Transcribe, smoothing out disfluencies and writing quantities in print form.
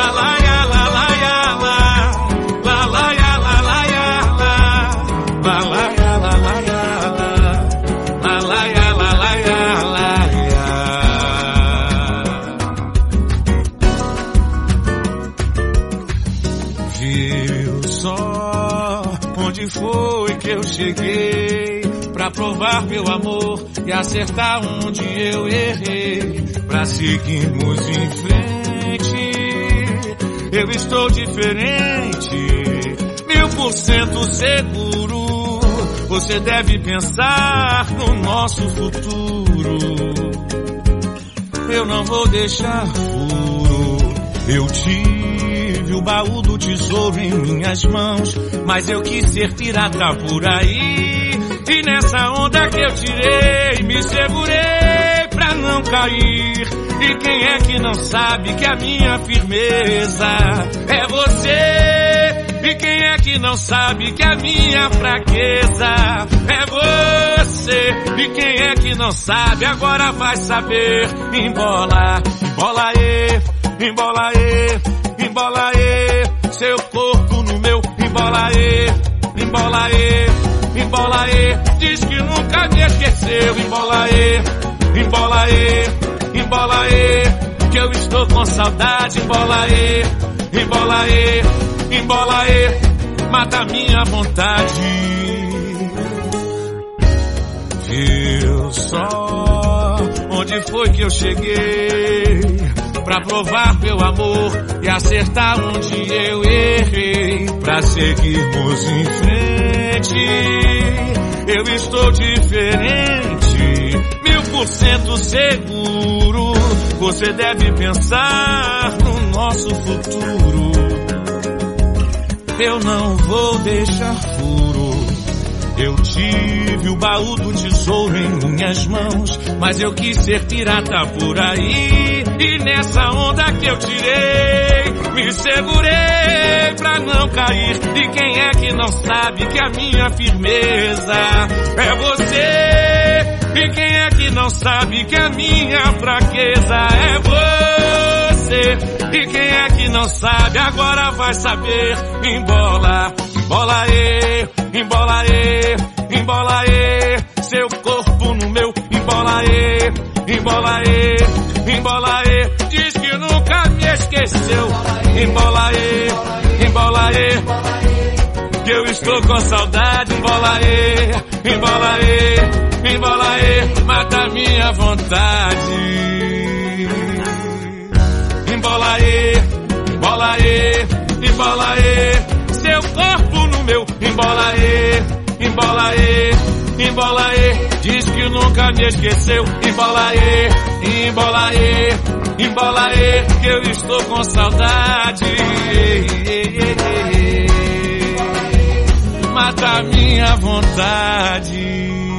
Viu só onde foi que eu cheguei pra provar meu amor e acertar onde eu errei, pra seguirmos em frente. Eu estou diferente, 1000% seguro. Você deve pensar no nosso futuro. Eu não vou deixar furo. Eu tive o baú do tesouro em minhas mãos, mas eu quis ser pirata por aí. E nessa onda que eu tirei, me segurei pra não cair. E quem é que não sabe que a minha firmeza é você? E quem é que não sabe que a minha fraqueza é você? E quem é que não sabe agora vai saber. Embola, embola aí, embola aí, embola aí, seu corpo no meu, embola aí, embola aí, embola aí, diz que nunca me esqueceu, embola aí, embola aí, embola aí, que eu estou com saudade, embola aí, embola aí, embola aí, mata minha vontade. Viu só onde foi que eu cheguei pra provar meu amor e acertar onde eu errei, pra seguirmos em frente. Eu estou diferente, 1000% seguro. Você deve pensar no nosso futuro. Eu não vou deixar furo. Eu tive o baú do tesouro em minhas mãos, mas eu quis ser pirata por aí. E nessa onda que eu tirei, me segurei pra não cair. E quem é que não sabe que a minha firmeza é você? E quem é que não sabe que a minha fraqueza é você? E quem é que não sabe agora vai saber. Embola, embola aí, embola aí, embola aí, seu corpo no meu, embola aí, embola aí, embola aí, diz que nunca me esqueceu, embola aí, embola aí, que eu estou com saudade, embola aí, embola aí, embola aí, mata minha vontade. Embola aí, embola aí, embola aí, seu corpo no meu, embola aí, embola aí, embola aí, diz que nunca me esqueceu, embola aí, embola aí, embola aí, que eu estou com saudade. Mata minha vontade.